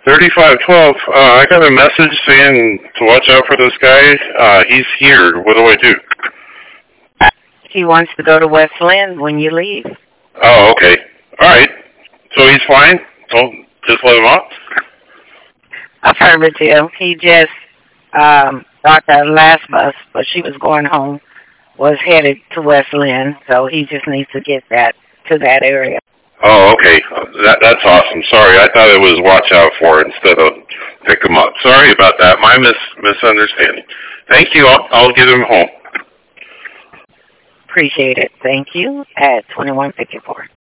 3512. I got a message saying to watch out for this guy. He's here. What do I do? He wants to go to West Lynn when you leave. Oh, okay. All right. So he's fine? Don't just let him off? Affirmative. He just thought that last bus, but she was going home, was headed to West Lynn, so he just needs to get that to that area. Oh, okay. That's awesome. Sorry, I thought it was watch out for instead of pick him up. Sorry about that. My misunderstanding. Thank you. I'll get him home. Appreciate it. Thank you. At 2154.